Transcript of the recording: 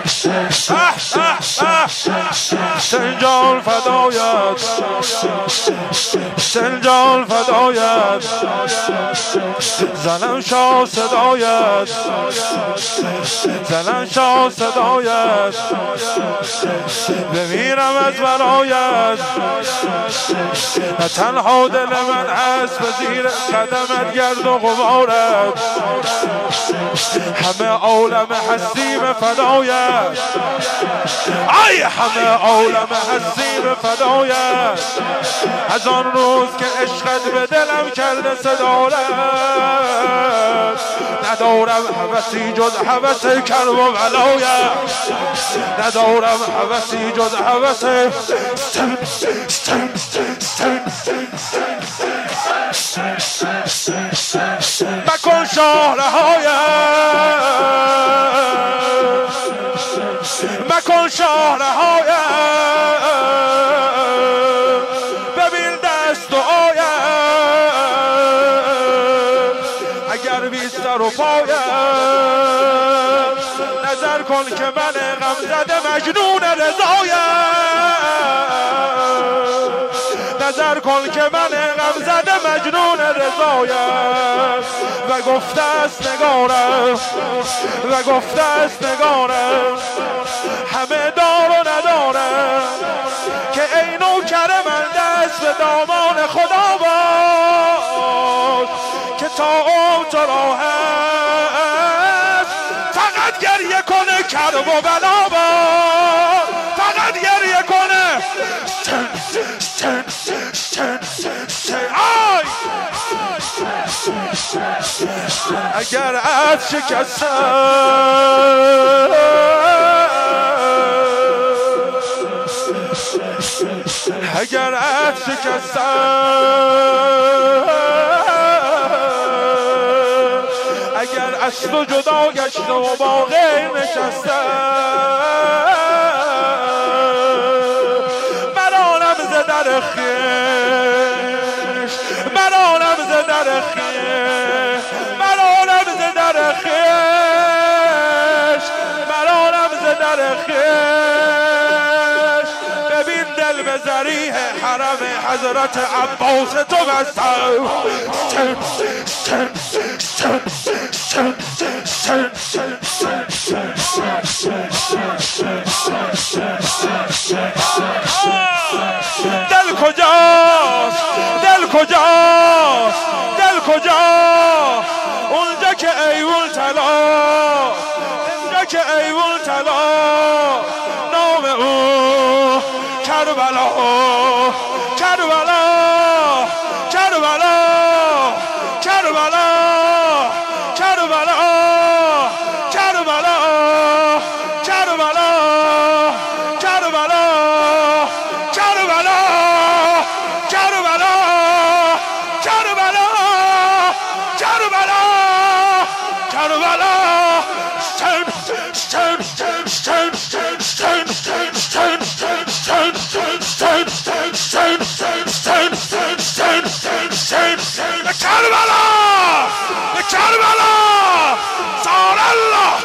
سنجال فدایت سنجال فدایت زنم شاه صدایت زنم شاه صدایت بمیرم از برایت نه تنها دل من هست به زیر قدمت گرد و غبارت همه عالم هستی به فدایت ای همه عالم هستی به فدایت از آن روز که عشقت به دلم کرده صدارت ندارم هوسی جز هوس کرب و ولایت ندارم هوسی جز هوس مکن شاهرهایت مکن شاهرهایت ببین دست و آیت اگر بی سر و پایت نظر کن که من غم زده مجنون رضایت نظر کن که من غم زده مجنون رضایت و گفته است نگارم و گفته است نگارم همه دار و ندارم که ای نوکر من دست به دامان خدا باش که تا عمر تو را هست فقط گریه کنه کرب و بلا باش فقط گریه کنه اگر از شکستم اگر از شکستم اگر از تو جدا گشتم و با غیر نشستم مرانم ز در خویش مرانم ز در خویش مرانم ز در خویش مرانم ز در خویش ببین دل به ذریح حرم حضرت عباس تو بستم دل کجاست دل کجاست دل کجاست اونجا که ایوون طلا اونجا که ایوون طلا نام او کربلا کربلا کربلا کربلا کربلا کربلا کربلا کربلا کربلا کربلا کربلا کربلا کربلا کربلا صار الله